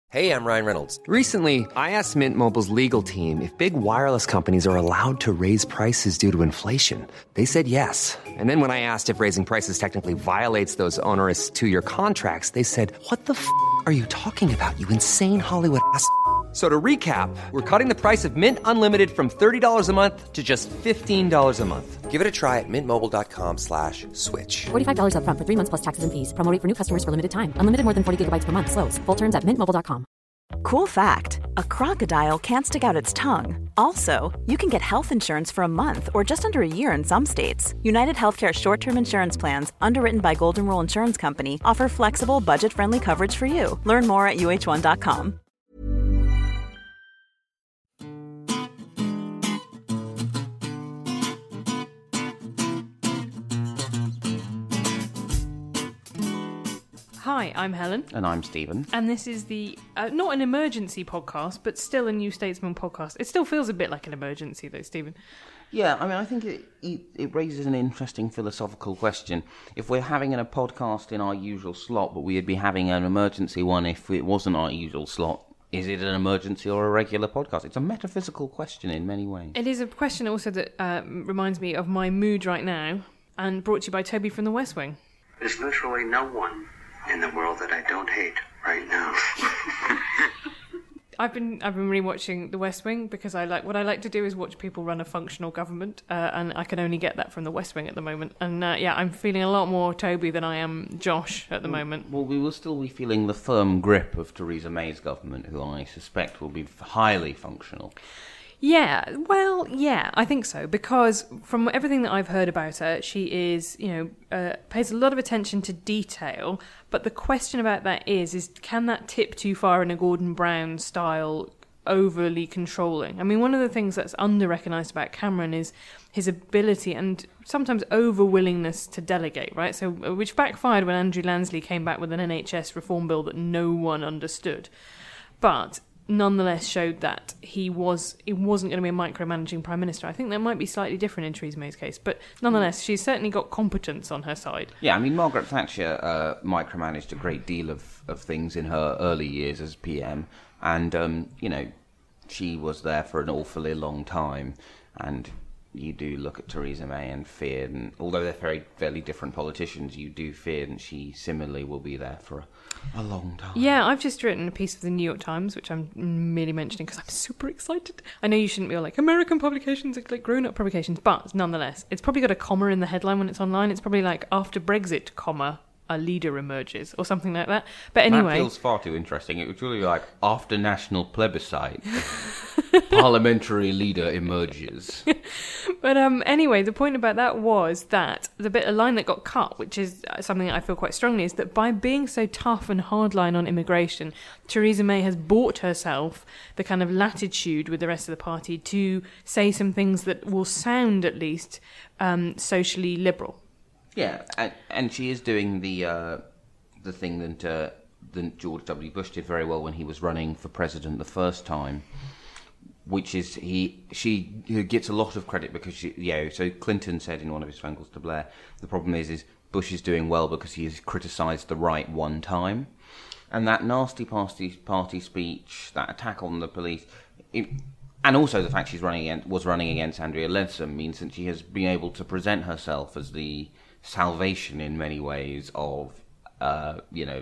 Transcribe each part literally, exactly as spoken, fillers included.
Hey, I'm Ryan Reynolds. Recently, I asked Mint Mobile's legal team if big wireless companies are allowed to raise prices due to inflation. They said yes. And then when I asked if raising prices technically violates those onerous two-year contracts, they said, what the f*** are you talking about, you insane Hollywood ass f- So to recap, we're cutting the price of Mint Unlimited from thirty dollars a month to just fifteen dollars a month. Give it a try at mintmobile.com slash switch. forty-five dollars up front for three months plus taxes and fees. Promo rate for new customers for limited time. Unlimited more than forty gigabytes per month. Slows full terms at mint mobile dot com. Cool fact, a crocodile can't stick out its tongue. Also, you can get health insurance for a month or just under a year in some states. United Healthcare short-term insurance plans, underwritten by Golden Rule Insurance Company, offer flexible, budget-friendly coverage for you. Learn more at U H one dot com. Hi, I'm Helen. And I'm Stephen. And this is the, uh, not an emergency podcast, but still a New Statesman podcast. It still feels a bit like an emergency, though, Stephen. Yeah, I mean, I think it, it, it raises an interesting philosophical question. If we're having a podcast in our usual slot, but we'd be having an emergency one if it wasn't our usual slot, is it an emergency or a regular podcast? It's a metaphysical question in many ways. It is a question also that uh, reminds me of my mood right now, and brought to you by Toby from The West Wing. There's literally no one in the world that I don't hate right now. I've been I've been rewatching The West Wing because I like what I like to do is watch people run a functional government, uh, and I can only get that from The West Wing at the moment. And uh, yeah, I'm feeling a lot more Toby than I am Josh at the well, moment. Well, we will still be feeling the firm grip of Theresa May's government, who I suspect will be highly functional. Yeah, well, yeah, I think so, because from everything that I've heard about her, she is, you know, uh, pays a lot of attention to detail, but the question about that is, is can that tip too far in a Gordon Brown style, overly controlling? I mean, one of the things that's under-recognised about Cameron is his ability and sometimes over-willingness to delegate, right? So, which backfired when Andrew Lansley came back with an N H S reform bill that no one understood. But nonetheless showed that he was he wasn't going to be a micromanaging prime minister. I think that might be slightly different in Theresa May's case, but nonetheless, she's certainly got competence on her side. Yeah, I mean, Margaret Thatcher uh, micromanaged a great deal of, of things in her early years as P M, and, um, you know, she was there for an awfully long time, and you do look at Theresa May and fear, and although they're very, very different politicians, you do fear that she similarly will be there for a, a long time. Yeah, I've just written a piece for the New York Times, which I'm merely mentioning because I'm super excited. I know you shouldn't be all like, American publications are like grown-up publications, but nonetheless, it's probably got a comma in the headline when it's online. It's probably like, after Brexit, comma, a leader emerges, or something like that. But anyway, that feels far too interesting. It was really like, after national plebiscite, parliamentary leader emerges. But um, anyway, the point about that was that the bit, a line that got cut, which is something that I feel quite strongly, is that by being so tough and hardline on immigration, Theresa May has bought herself the kind of latitude with the rest of the party to say some things that will sound, at least, um, socially liberal. Yeah, and, and she is doing the uh, the thing that, uh, that George W. Bush did very well when he was running for president the first time, which is he she gets a lot of credit because she, yeah. So Clinton said in one of his phone calls to Blair, the problem is is Bush is doing well because he has criticised the right one time, and that nasty party party speech, that attack on the police. It, And also the fact she's running against, was running against Andrea Leadsom means that she has been able to present herself as the salvation in many ways of, uh, you know...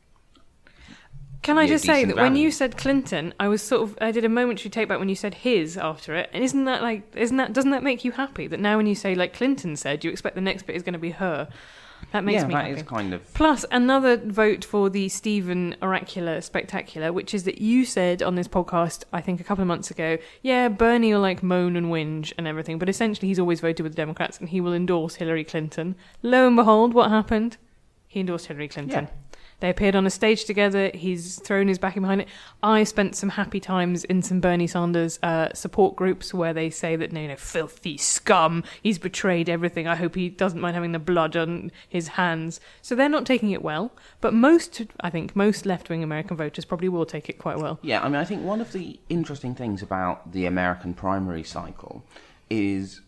Can I yeah, just say that values. when you said Clinton, I was sort of, I did a momentary take back when you said his after it. And isn't that like, isn't that, doesn't that make you happy? That now when you say like Clinton said, you expect the next bit is going to be her. That makes yeah, me that happy. is kind of... Plus, another vote for the Stephen Oracular Spectacular, which is that you said on this podcast, I think a couple of months ago, yeah, Bernie will like moan and whinge and everything, but essentially he's always voted with the Democrats and he will endorse Hillary Clinton. Lo and behold, what happened? He endorsed Hillary Clinton. Yeah. They appeared on a stage together. He's thrown his backing behind it. I spent some happy times in some Bernie Sanders uh, support groups where they say that, you know, filthy scum, he's betrayed everything. I hope he doesn't mind having the blood on his hands. So they're not taking it well. But most, I think, most left-wing American voters probably will take it quite well. Yeah, I mean, I think one of the interesting things about the American primary cycle is,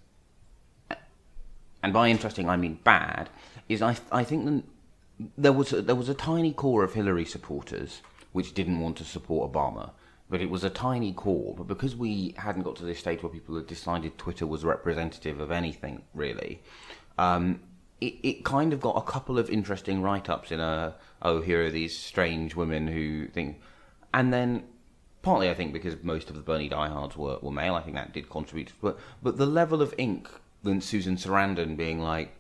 and by interesting I mean bad, is I I think that there was a, there was a tiny core of Hillary supporters which didn't want to support Obama. But it was a tiny core. But because we hadn't got to this stage where people had decided Twitter was representative of anything, really, um, it, it kind of got a couple of interesting write-ups in a, oh, here are these strange women who think... And then, partly I think because most of the Bernie diehards were, were male, I think that did contribute. But, but the level of ink, than Susan Sarandon being like,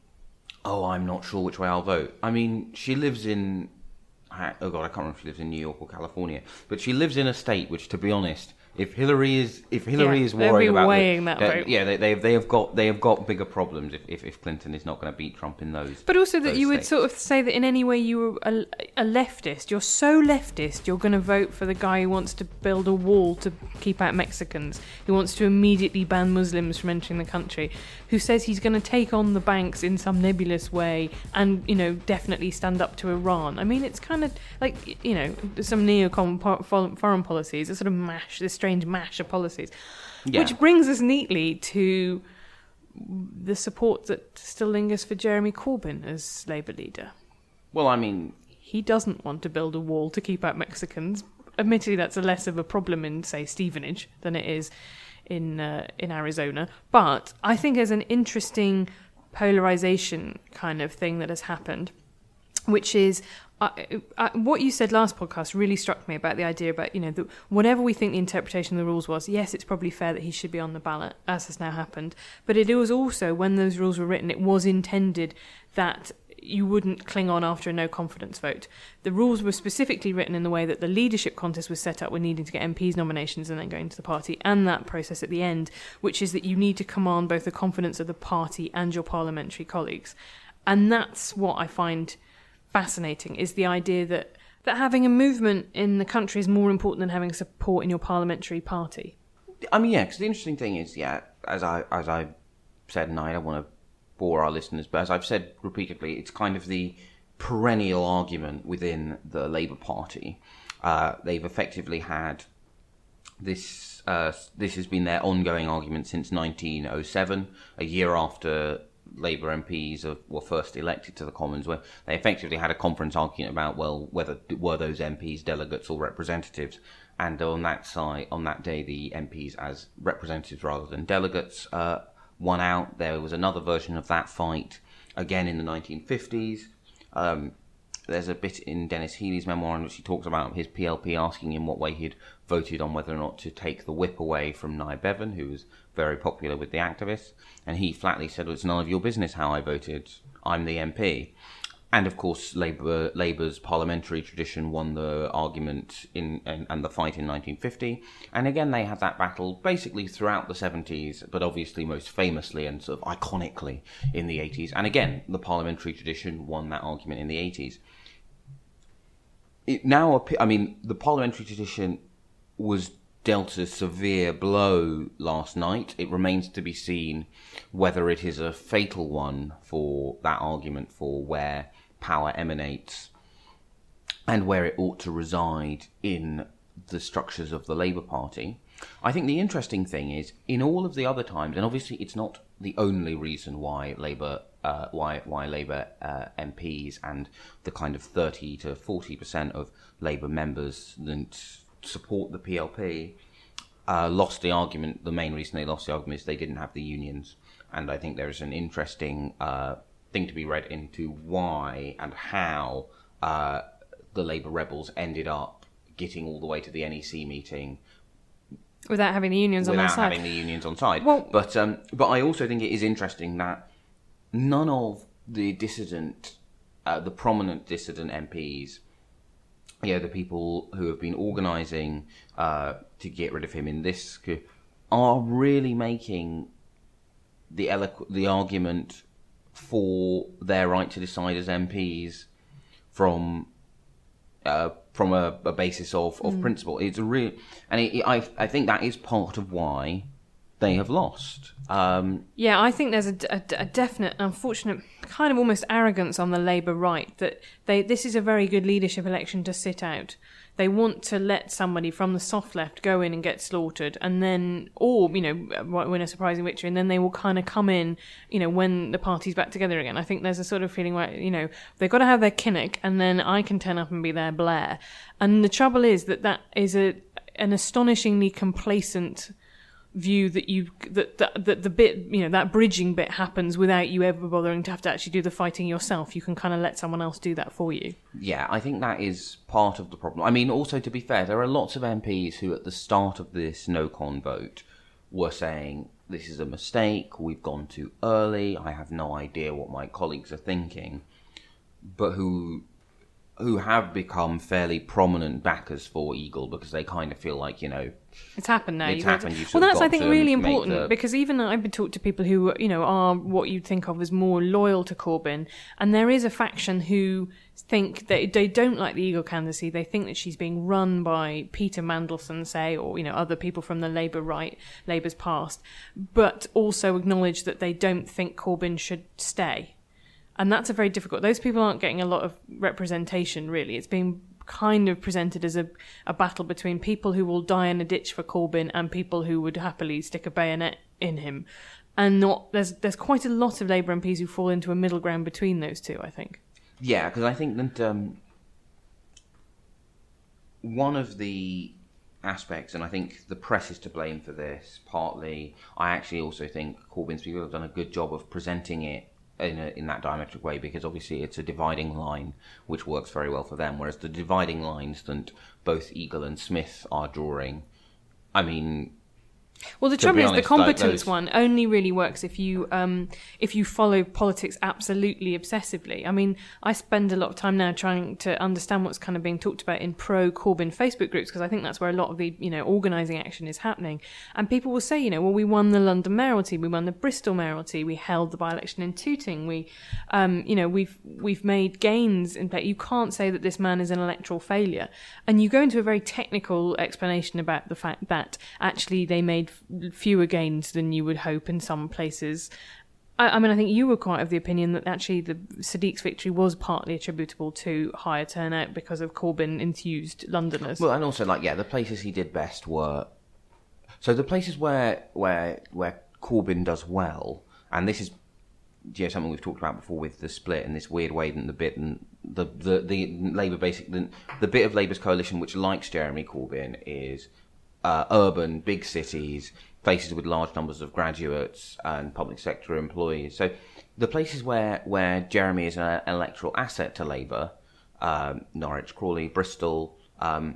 oh, I'm not sure which way I'll vote. I mean, she lives in... Oh God, I can't remember if she lives in New York or California, but she lives in a state which, to be honest, if Hillary is if Hillary yeah, is worried about weighing the, that vote. yeah, they, they they have got they have got bigger problems if, if, if Clinton is not going to beat Trump in those. But also that you would states. sort of say that in any way you were a, a leftist. You're so leftist, you're going to vote for the guy who wants to build a wall to keep out Mexicans, who wants to immediately ban Muslims from entering the country, who says he's going to take on the banks in some nebulous way and, you know, definitely stand up to Iran. I mean, it's kind of like, you know, some neocon foreign policies, a sort of mash, this strange mash of policies. Yeah. Which brings us neatly to the support that still lingers for Jeremy Corbyn as Labour leader. Well, I mean... He doesn't want to build a wall to keep out Mexicans. Admittedly, that's a less of a problem in, say, Stevenage than it is in uh, in Arizona. But I think there's an interesting polarisation kind of thing that has happened, which is... I, I, what you said last podcast really struck me about the idea about, you know, that whatever we think the interpretation of the rules was, yes, it's probably fair that he should be on the ballot, as has now happened. But it was also, when those rules were written, it was intended that you wouldn't cling on after a no-confidence vote. The rules were specifically written in the way that the leadership contest was set up with needing to get M Ps nominations and then going to the party, and that process at the end, which is that you need to command both the confidence of the party and your parliamentary colleagues. And that's what I find... fascinating, is the idea that, that having a movement in the country is more important than having support in your parliamentary party. I mean, yeah, because the interesting thing is, yeah, as I as I said, and I don't want to bore our listeners, but as I've said repeatedly, it's kind of the perennial argument within the Labour Party. Uh, they've effectively had this, uh, this has been their ongoing argument since nineteen oh seven, a year after Labour M Ps were first elected to the Commons, where they effectively had a conference argument about, well, whether were those M Ps delegates or representatives, and on that side, on that day, the M Ps as representatives rather than delegates uh, won out. There was another version of that fight again in the nineteen fifties. Um, there's a bit in Dennis Healy's memoir in which he talks about his P L P asking him what way he'd voted on whether or not to take the whip away from Nye Bevan, who was very popular with the activists, and he flatly said, well, it's none of your business how I voted, I'm the M P. And of course Labour, Labour's parliamentary tradition won the argument in and, and the fight in nineteen fifty, and again they had that battle basically throughout the seventies, but obviously most famously and sort of iconically in the eighties, and again the parliamentary tradition won that argument in the eighties. It now, I mean, the parliamentary tradition was dealt a severe blow last night. It remains to be seen whether it is a fatal one for that argument for where power emanates and where it ought to reside in the structures of the Labour Party. I think the interesting thing is, in all of the other times, and obviously it's not the only reason why Labour uh, why why Labour uh, M Ps and the kind of thirty to forty percent of Labour members that support the P L P uh, lost the argument. The main reason they lost the argument is they didn't have the unions, and I think there is an interesting uh, thing to be read into why and how uh, the Labour rebels ended up getting all the way to the N E C meeting without having the unions on their side. Without having the unions on side. Well, but um, but I also think it is interesting that none of the dissident, uh, the prominent dissident M Ps, you know, the people who have been organising uh, to get rid of him in this, are really making the eloqu- the argument for their right to decide as M Ps from uh, from a, a basis of, of mm. principle. It's a real, and it, it, I I think that is part of why they have lost. Um, yeah, I think there's a, a, a definite, unfortunate, kind of almost arrogance on the Labour right that they this is a very good leadership election to sit out. they want to let somebody from the soft left go in and get slaughtered, and then, or, you know, win a surprising victory, and then they will kind of come in, you know, when the party's back together again. I think there's a sort of feeling where, you know, they've got to have their Kinnock, and then I can turn up and be their Blair. And the trouble is that that is a an astonishingly complacent view that you that, that that the bit, you know, that bridging bit happens without you ever bothering to have to actually do the fighting yourself. You can kind of let someone else do that for you. Yeah, I think that is part of the problem. I mean, also, to be fair, there are lots of M Ps who at the start of this no-con vote were saying, this is a mistake, we've gone too early, I have no idea what my colleagues are thinking, but who who have become fairly prominent backers for Eagle because they kind of feel like, you know, it's happened now. It's You've happened. To, You've well, that's, I think, really make important the... because even I've been talking to people who, you know, are what you'd think of as more loyal to Corbyn, and there is a faction who think that they don't like the Eagle candidacy. They think that she's being run by Peter Mandelson, say, or, you know, other people from the Labour right, Labour's past, but also acknowledge that they don't think Corbyn should stay. And that's a very difficult... Those people aren't getting a lot of representation, really. It's being kind of presented as a, a battle between people who will die in a ditch for Corbyn and people who would happily stick a bayonet in him. And not there's there's quite a lot of Labour M Ps who fall into a middle ground between those two, I think. Yeah, because I think that um, one of the aspects, and I think the press is to blame for this, partly, I actually also think Corbyn's people have done a good job of presenting it in a, in that diametric way, because obviously it's a dividing line which works very well for them, whereas the dividing lines that both Eagle and Smith are drawing, I mean... Well, the trouble is, the competence like those... one only really works if you um, if you follow politics absolutely obsessively. I mean, I spend a lot of time now trying to understand what's kind of being talked about in pro-Corbyn Facebook groups, because I think that's where a lot of the, you know, organising action is happening. And people will say, you know, well, we won the London mayoralty, we won the Bristol mayoralty, we held the by-election in Tooting, we, um, you know, we've we've made gains in play. You can't say that this man is an electoral failure. And you go into a very technical explanation about the fact that actually they made fewer gains than you would hope in some places. I, I mean, I think you were quite of the opinion that actually the Sadiq's victory was partly attributable to higher turnout because of Corbyn-enthused Londoners. Well, and also, like, yeah, the places he did best were... So the places where where where Corbyn does well, and this is, you know, something we've talked about before with the split in this weird way that the bit and the the, the Labour basic the, the bit of Labour's coalition which likes Jeremy Corbyn is uh, urban, big cities, places with large numbers of graduates and public sector employees. So the places where, where Jeremy is an electoral asset to Labour, um, Norwich, Crawley, Bristol, um,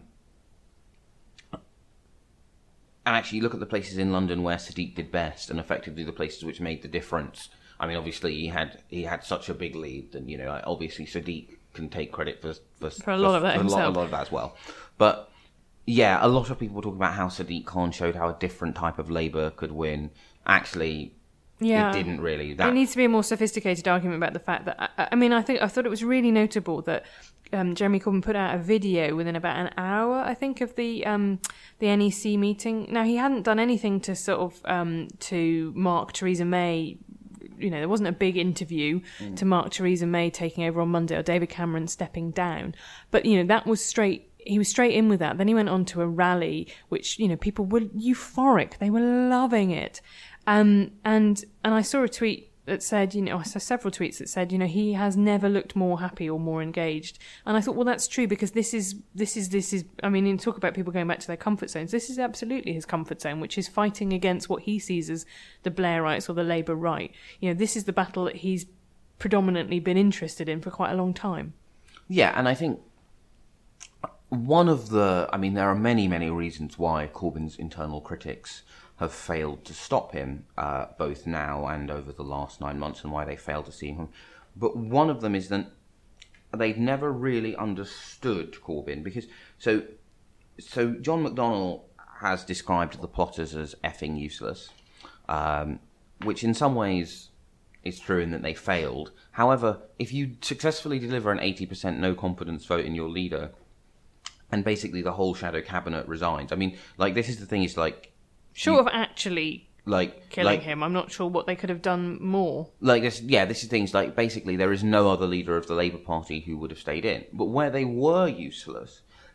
and actually look at the places in London where Sadiq did best, and effectively the places which made the difference. I mean, obviously he had he had such a big lead, and, you know, obviously Sadiq can take credit for for, for a lot for, of that for himself. A lot, a lot of that as well. But yeah, a lot of people were talking about how Sadiq Khan showed how a different type of Labour could win. Actually, yeah. It didn't really. That... There needs to be a more sophisticated argument about the fact that, I, I mean, I think I thought it was really notable that um, Jeremy Corbyn put out a video within about an hour, I think, of the um, the N E C meeting. Now, he hadn't done anything to sort of um, to mark Theresa May. You know, there wasn't a big interview mm. to mark Theresa May taking over on Monday or David Cameron stepping down. But, you know, that was straight... He was straight in with that. Then he went on to a rally, which, you know, people were euphoric. They were loving it. Um, and and I saw a tweet that said, you know, I saw several tweets that said, you know, he has never looked more happy or more engaged. And I thought, well, that's true, because this is, this is, this is, I mean, you talk about people going back to their comfort zones. This is absolutely his comfort zone, which is fighting against what he sees as the Blairites or the Labour right. You know, this is the battle that he's predominantly been interested in for quite a long time. Yeah, and I think one of the, I mean, there are many, many reasons why Corbyn's internal critics have failed to stop him, uh, both now and over the last nine months, and why they failed to see him. But one of them is that they've never really understood Corbyn, because, so, so John McDonnell has described the plotters as effing useless, um, which in some ways is true in that they failed. However, if you successfully deliver an eighty percent no confidence vote in your leader, and basically the whole shadow cabinet resigns. I mean, like, this is the thing, is like... Short you, of actually like killing like, him, I'm not sure what they could have done more. Like, this, yeah, this is things like, basically, there is no other leader of the Labour Party who would have stayed in. But where they were useless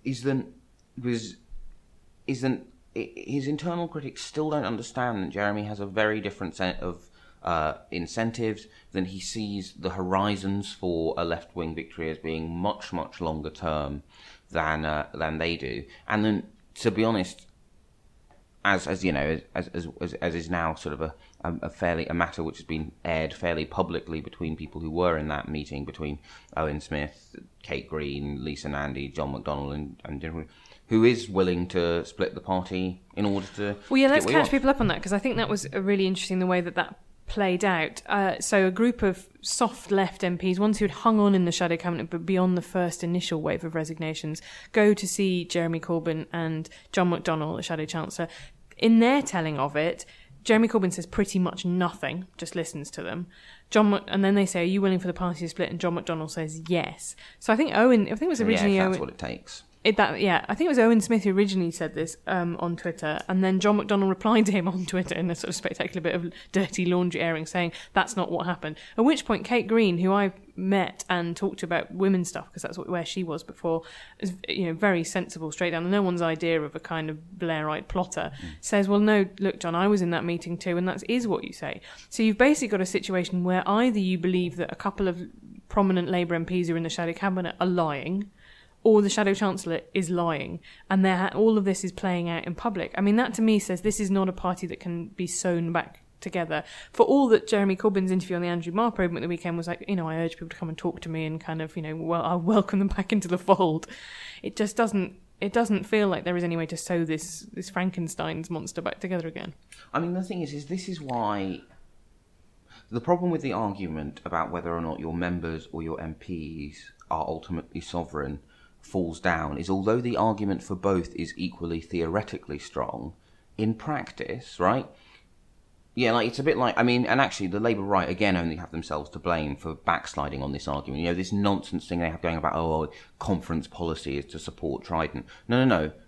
is that was is that his internal critics still don't understand that Jeremy has a very different set of uh, incentives, than he sees the horizons for a left-wing victory as being much, much longer term than uh, than they do. And then, to be honest, as as you know, as as as, as is now sort of a, a, a fairly a matter which has been aired fairly publicly between people who were in that meeting, between Owen Smith, Kate Green, Lisa Nandy, John McDonnell, and and who is willing to split the party in order to. Well, yeah, to let's get what he catch wants. people up on that, because I think that was a really interesting the way that that played out. Uh, so a group of soft left M Ps, ones who had hung on in the shadow cabinet but beyond the first initial wave of resignations, go to see Jeremy Corbyn and John McDonnell, the shadow chancellor. In their telling of it, Jeremy Corbyn says pretty much nothing, just listens to them. John Mc- and then they say, "Are you willing for the party to split?" And John McDonnell says yes. So I think Owen, I think it was originally yeah, if that's Owen. what it takes. It, that, yeah, I think it was Owen Smith who originally said this um, on Twitter, and then John McDonnell replied to him on Twitter in a sort of spectacular bit of dirty laundry airing, saying that's not what happened. At which point, Kate Green, who I met and talked to about women's stuff, because that's what, where she was before, is, you know, very sensible, straight down, no one's idea of a kind of Blairite plotter, mm. says, well, no, look, John, I was in that meeting too, and that is what you say. So you've basically got a situation where either you believe that a couple of prominent Labour M Ps who are in the shadow cabinet are lying, or the Shadow Chancellor is lying, and ha- all of this is playing out in public. I mean, that to me says this is not a party that can be sewn back together. For all that Jeremy Corbyn's interview on the Andrew Marr programme at the weekend was like, you know, I urge people to come and talk to me and kind of, you know, well, I welcome them back into the fold. It just doesn't, it doesn't feel like there is any way to sew this, this Frankenstein's monster back together again. I mean, the thing is, is this is why the problem with the argument about whether or not your members or your M Ps are ultimately sovereign falls down is, although the argument for both is equally theoretically strong, in practice, right? Yeah, like it's a bit like, I mean, and actually the Labour right, again, only have themselves to blame for backsliding on this argument. You know, this nonsense thing they have going about, oh, conference policy is to support Trident. No, no, no.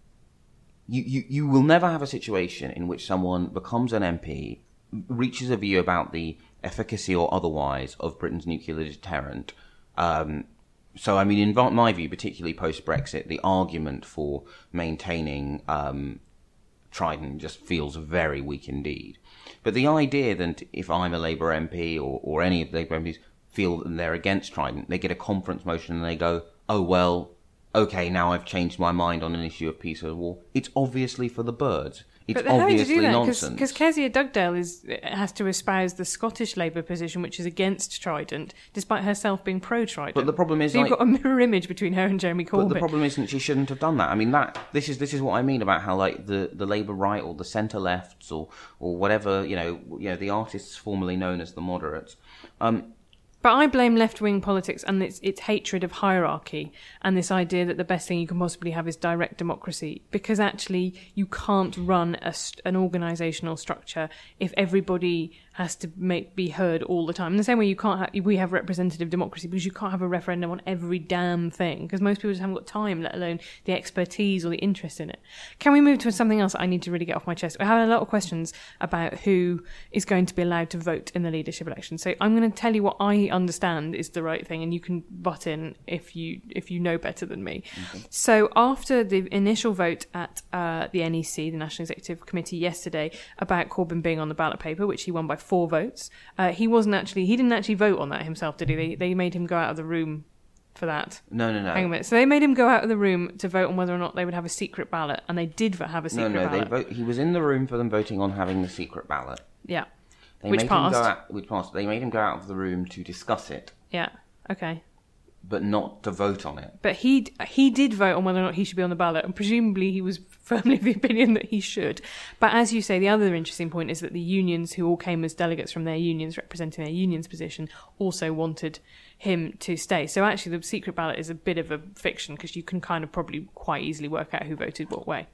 You, you, you will never have a situation in which someone becomes an M P, reaches a view about the efficacy or otherwise of Britain's nuclear deterrent, um, So, I mean, in my view, particularly post-Brexit, the argument for maintaining um, Trident just feels very weak indeed. But the idea that if I'm a Labour M P or, or any of the Labour M Ps feel that they're against Trident, they get a conference motion and they go, oh, well, okay, now I've changed my mind on an issue of peace or war. It's obviously for the birds. It's but they're having to obviously do that nonsense. because Kezia Dugdale is has to espouse the Scottish Labour position, which is against Trident, despite herself being pro-Trident. But the problem is, so you've like, got a mirror image between her and Jeremy Corbyn. But the problem isn't she shouldn't have done that. I mean, that this is this is what I mean about how, like, the, the Labour right or the centre lefts or or whatever, you know, you know, the artists formerly known as the moderates. Um, But I blame left-wing politics and its, its hatred of hierarchy and this idea that the best thing you can possibly have is direct democracy, because actually you can't run a, an organisational structure if everybody has to make, be heard all the time. In the same way you can't have, we have representative democracy because you can't have a referendum on every damn thing, because most people just haven't got time, let alone the expertise or the interest in it. Can we move to something else I need to really get off my chest? We're having a lot of questions about who is going to be allowed to vote in the leadership election. So I'm going to tell you what I understand is the right thing, and you can butt in if you if you know better than me. Okay. So after the initial vote at uh, the N E C, the National Executive Committee, yesterday about Corbyn being on the ballot paper, which he won by four votes, uh, he wasn't actually he didn't actually vote on that himself, did he? They they made him go out of the room for that. No, no, no. Hang on a minute. So they made him go out of the room to vote on whether or not they would have a secret ballot, and they did have a secret no, no, ballot. They vote, he was in the room for them voting on having the secret ballot. Yeah. They which made passed. Him go out, which passed. They made him go out of the room to discuss it. Yeah. Okay. But not to vote on it. But he he did vote on whether or not he should be on the ballot, and presumably he was firmly of the opinion that he should. But as you say, the other interesting point is that the unions, who all came as delegates from their unions, representing their unions' position, also wanted him to stay. So actually the secret ballot is a bit of a fiction, because you can kind of probably quite easily work out who voted what way.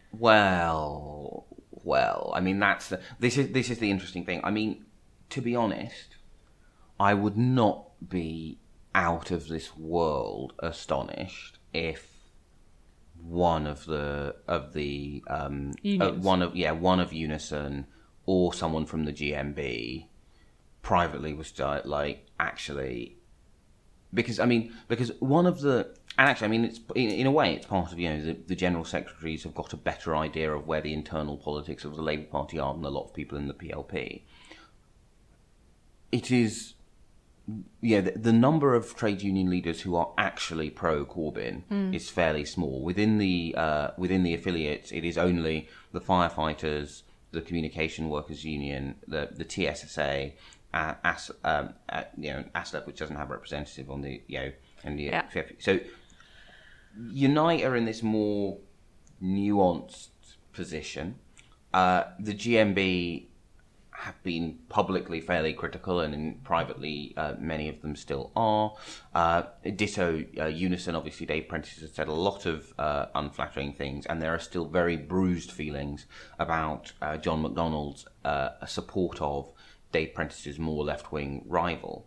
Well, well, I mean, that's the, this is this is the interesting thing. I mean, to be honest, I would not be out of this world astonished if one of the of the um uh, one of yeah one of Unison or someone from the G M B privately was like, actually, because I mean, because one of the and actually, I mean, it's in, in a way, it's part of you know the, the general secretaries have got a better idea of where the internal politics of the Labour Party are than a lot of people in the P L P. It is, yeah, the, the number of trade union leaders who are actually pro Corbyn mm. is fairly small. Within the uh, within the affiliates, it is only the firefighters, the Communication Workers Union, the the T S S A. Uh, as um, uh, you know, ASLEF, which doesn't have a representative on the you know, and the yeah. so Unite are in this more nuanced position. Uh, the G M B have been publicly fairly critical, and in privately, uh, many of them still are. Uh, ditto uh, Unison, obviously, Dave Prentice has said a lot of uh, unflattering things, and there are still very bruised feelings about uh, John McDonnell's uh, support of Dave Prentice's more left-wing rival.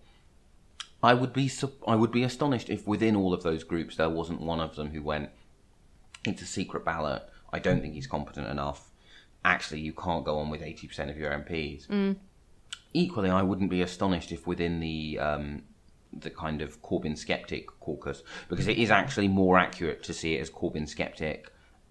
I would be I would be astonished if within all of those groups there wasn't one of them who went, it's a secret ballot, I don't think he's competent enough, actually you can't go on with eighty percent of your M Ps. Mm. Equally, I wouldn't be astonished if within the um, the kind of Corbyn skeptic caucus, because it is actually more accurate to see it as Corbyn skeptic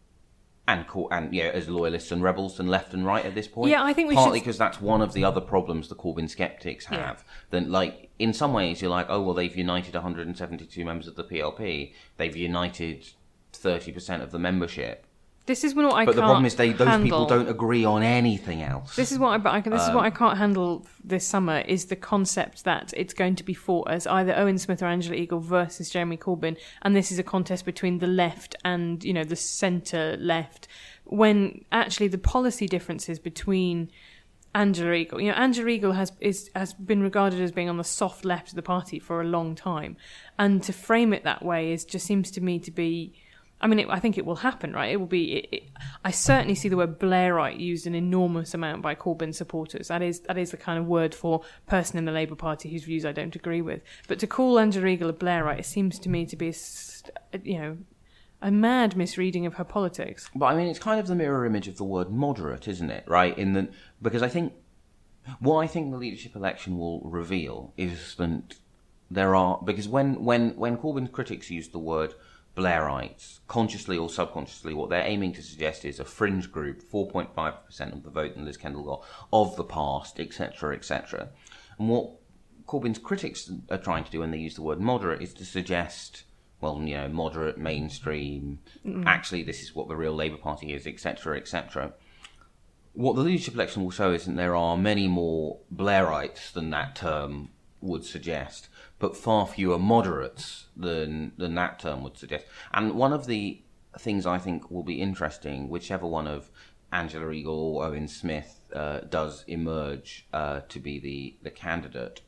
and and yeah, as loyalists and rebels than left and right at this point. Yeah, I think we partly should... because that's one of the other problems the Corbyn skeptics have. Yeah. Then, like, in some ways, you're like, oh well, they've united one hundred seventy-two members of the P L P. They've united thirty percent of the membership. This is what I but can't the problem is they those handle. people don't agree on anything else. This is what I, but I can, this um, is what I can't handle this summer is the concept that it's going to be fought as either Owen Smith or Angela Eagle versus Jeremy Corbyn, and this is a contest between the left and you know the centre left. When actually the policy differences between Angela Eagle, you know, Angela Eagle has is has been regarded as being on the soft left of the party for a long time, and to frame it that way is just seems to me to be. I mean, it, I think it will happen, right? It will be. It, it, I certainly see the word Blairite used an enormous amount by Corbyn supporters. That is that is the kind of word for person in the Labour Party whose views I don't agree with. But to call Angela Eagle a Blairite, it seems to me to be, a, you know, a mad misreading of her politics. But I mean, it's kind of the mirror image of the word moderate, isn't it? Right? In the because I think what I think the leadership election will reveal is that there are because when when when Corbyn's critics use the word Blairites, consciously or subconsciously, what they're aiming to suggest is a fringe group, four point five percent of the vote that Liz Kendall got, of the past, et cetera, et cetera. And what Corbyn's critics are trying to do when they use the word moderate is to suggest, well, you know, moderate, mainstream, mm. actually this is what the real Labour Party is, et cetera, et cetera. What the leadership election will show is that there are many more Blairites than that term would suggest, but far fewer moderates than than that term would suggest. And one of the things I think will be interesting, whichever one of Angela Eagle or Owen Smith uh, does emerge uh, to be the, the candidate,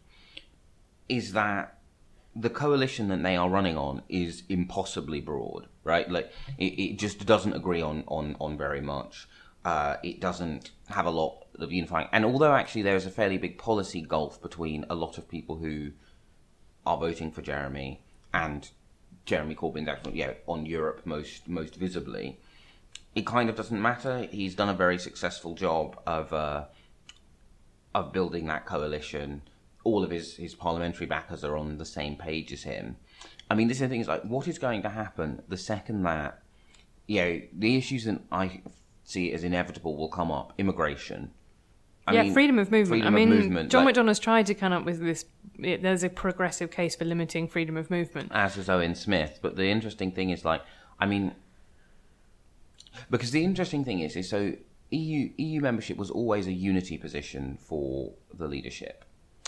is that the coalition that they are running on is impossibly broad, right? Like it, it just doesn't agree on, on, on very much. Uh, it doesn't have a lot of unifying. And although actually there is a fairly big policy gulf between a lot of people who are voting for Jeremy and Jeremy Corbyn, actually, yeah, on Europe most most visibly, it kind of doesn't matter. He's done a very successful job of uh, of building that coalition. All of his, his parliamentary backers are on the same page as him. I mean, this is the thing, is like, what is going to happen the second that, you know, the issues that I see as inevitable will come up? Immigration. I yeah, mean, freedom of movement. Freedom I mean, of movement, John like, McDonnell's tried to come up with this. It, there's a progressive case for limiting freedom of movement. As is Owen Smith. But the interesting thing is, like, I mean, because the interesting thing is, is so E U E U membership was always a unity position for the leadership.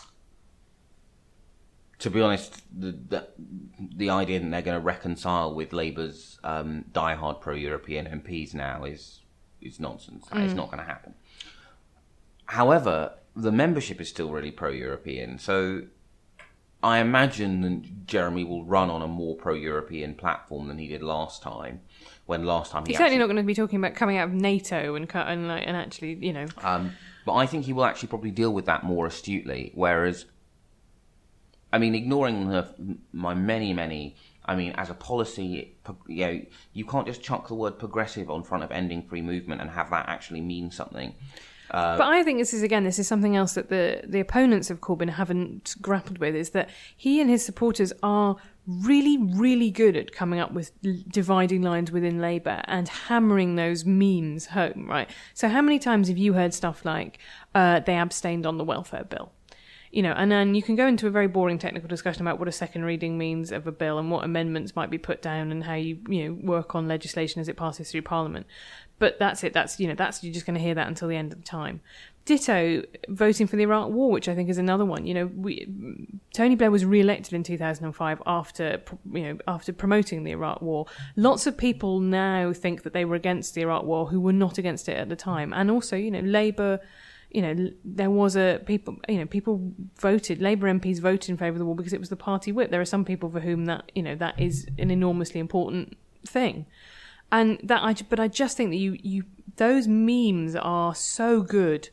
To be honest, the the, the idea that they're going to reconcile with Labour's um, diehard pro-European M Ps now is is nonsense. Mm. It's not going to happen. However, the membership is still really pro-European, so I imagine that Jeremy will run on a more pro-European platform than he did last time. When last time he he's actually, certainly not going to be talking about coming out of NATO and and, like, and actually, you know. Um, but I think he will actually probably deal with that more astutely. Whereas, I mean, ignoring the, my many, many, I mean, as a policy, you know, you can't just chuck the word progressive on front of ending free movement and have that actually mean something. Uh, but I think this is, again, this is something else that the, the opponents of Corbyn haven't grappled with, is that he and his supporters are really, really good at coming up with l- dividing lines within Labour and hammering those memes home, right? So how many times have you heard stuff like, uh, they abstained on the welfare bill? You know, and then you can go into a very boring technical discussion about what a second reading means of a bill and what amendments might be put down and how you, you know, work on legislation as it passes through Parliament. But that's it. That's, you know, that's, you're just going to hear that until the end of the time. Ditto voting for the Iraq War, which I think is another one. You know, we, Tony Blair was re-elected in two thousand five after, you know, after promoting the Iraq War. Lots of people now think that they were against the Iraq War who were not against it at the time. And also, you know, Labour, you know, there was a people, you know, people voted, Labour M Ps voted in favour of the war because it was the party whip. There are some people for whom that, you know, that is an enormously important thing. And that I, but I just think that you, you, those memes are so good.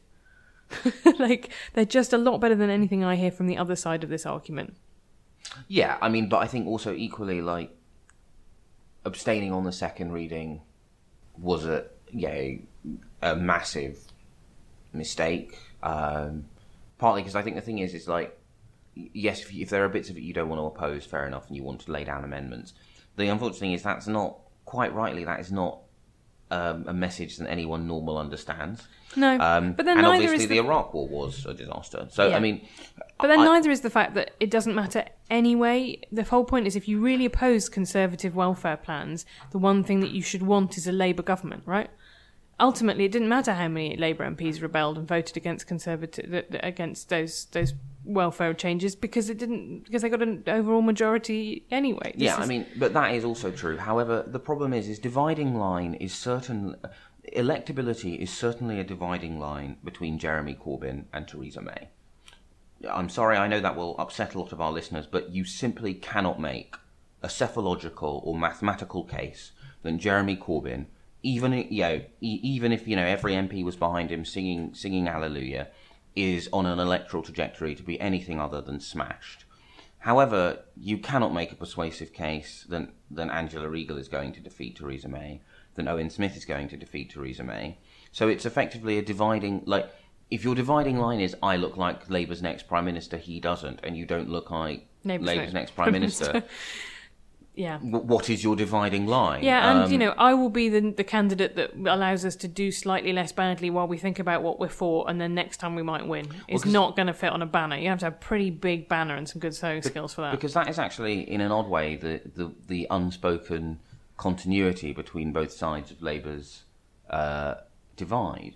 Like, they're just a lot better than anything I hear from the other side of this argument. Yeah, I mean, but I think also equally, like, abstaining on the second reading was a, yeah, a massive mistake. Um, partly because I think the thing is, is like, yes, if, you, if there are bits of it you don't want to oppose, fair enough, and you want to lay down amendments. The unfortunate thing is that's not, quite rightly, that is not um, a message that anyone normal understands. No, um, but then and neither obviously is the... the Iraq War was a disaster. So, Yeah. I mean... But then I, neither is the fact that it doesn't matter anyway. The whole point is if you really oppose Conservative welfare plans, the one thing that you should want is a Labour government, right? Ultimately, it didn't matter how many Labour M Ps rebelled and voted against Conservative against those those welfare changes because it didn't because they got an overall majority anyway. This yeah, is... I mean, but that is also true. However, the problem is, is dividing line is certain... Electability is certainly a dividing line between Jeremy Corbyn and Theresa May. I'm sorry, I know that will upset a lot of our listeners, but you simply cannot make a psephological or mathematical case that Jeremy Corbyn, even you know, e- even if you know every M P was behind him singing singing Hallelujah, is on an electoral trajectory to be anything other than smashed. However, you cannot make a persuasive case that that Angela Regal is going to defeat Theresa May, that Owen Smith is going to defeat Theresa May. So it's effectively a dividing, like, if your dividing line is I look like Labour's next Prime Minister, he doesn't, and you don't look like Labour's, Labour's next Prime Minister, yeah. w- what is your dividing line? Yeah, and, um, you know, I will be the the candidate that allows us to do slightly less badly while we think about what we're for, and then next time we might win. It's well, not going to fit on a banner. You have to have a pretty big banner and some good sewing skills for that. Because that is actually, in an odd way, the, the, the unspoken continuity between both sides of Labour's uh, divide.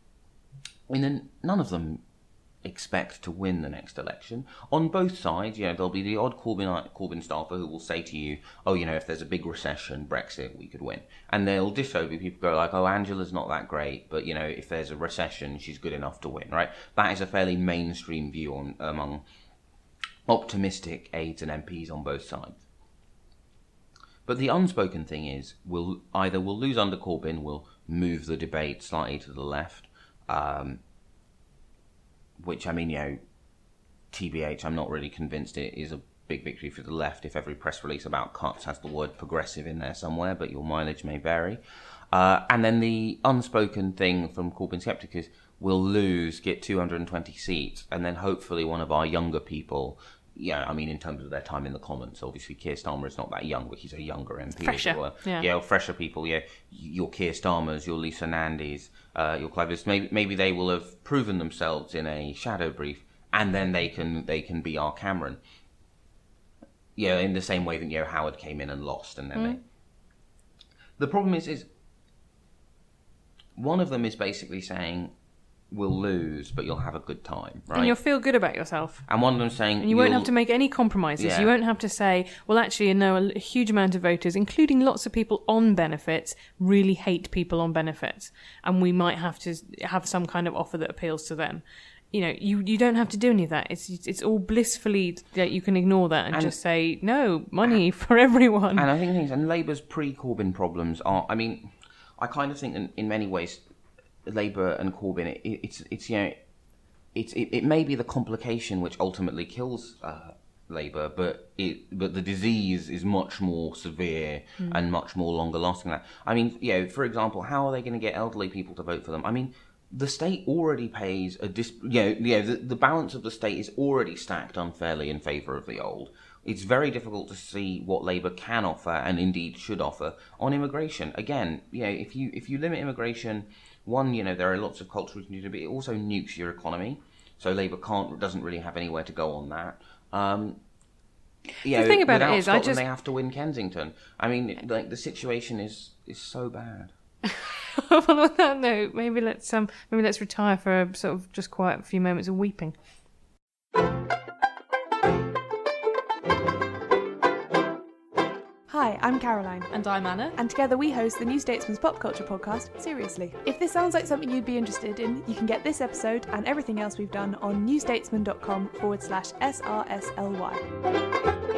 I mean, then none of them expect to win the next election. On both sides, you know, there'll be the odd Corbyn, Corbyn staffer who will say to you, oh, you know, if there's a big recession, Brexit, we could win. And they'll ditto be people go like, oh, Angela's not that great, but, you know, if there's a recession, she's good enough to win, right? That is a fairly mainstream view on among optimistic aides and M Ps on both sides. But the unspoken thing is, we'll either we'll lose under Corbyn, we'll move the debate slightly to the left, um, which, I mean, you know, T B H, I'm not really convinced it is a big victory for the left if every press release about cuts has the word progressive in there somewhere, but your mileage may vary. Uh, and then the unspoken thing from Corbyn Skeptic is we'll lose, get two hundred twenty seats, and then hopefully one of our younger people... Yeah, I mean, in terms of their time in the Commons, obviously Keir Starmer is not that young, but he's a younger M P. Fresher, as it were. yeah. Yeah, fresher people, yeah. Your Keir Starmers, your Lisa Nandys, uh, your Clive Lewis, maybe, maybe they will have proven themselves in a shadow brief, and then they can they can be our Cameron. Yeah, in the same way that, you know, Howard came in and lost, and then mm. they... The problem is, is one of them is basically saying, we'll lose, but you'll have a good time, right? And you'll feel good about yourself. And one of them saying... And you won't have to make any compromises. Yeah. You won't have to say, well, actually, you know, a huge amount of voters, including lots of people on benefits, really hate people on benefits. And we might have to have some kind of offer that appeals to them. You know, you, you don't have to do any of that. It's it's all blissfully that you can ignore that and, and just say, no, money for everyone. And I think things, and Labour's pre-Corbyn problems are, I mean, I kind of think that in many ways... Labour and Corbyn, it, it's it's you know, it's it, it may be the complication which ultimately kills uh, Labour, but it but the disease is much more severe mm. and much more longer lasting than that. I mean, you know, for example, how are they going to get elderly people to vote for them? I mean, the state already pays a dis. You know, you know the, the balance of the state is already stacked unfairly in favour of the old. It's very difficult to see what Labour can offer, and indeed should offer, on immigration. Again, you know, if you if you limit immigration, one, you know, there are lots of cultural reasons to do, but it also nukes your economy. So Labour can't doesn't really have anywhere to go on that. Um, you the know, thing about without it is, Scotland, I just they have to win Kensington. I mean, like the situation is is so bad. Well, on that note, maybe let's um maybe let's retire for a sort of just quiet few moments of weeping. Hi, I'm Caroline. And I'm Anna. And together we host the New Statesman's pop culture podcast, Seriously. If this sounds like something you'd be interested in, you can get this episode and everything else we've done on newstatesman.com forward slash SRSLY.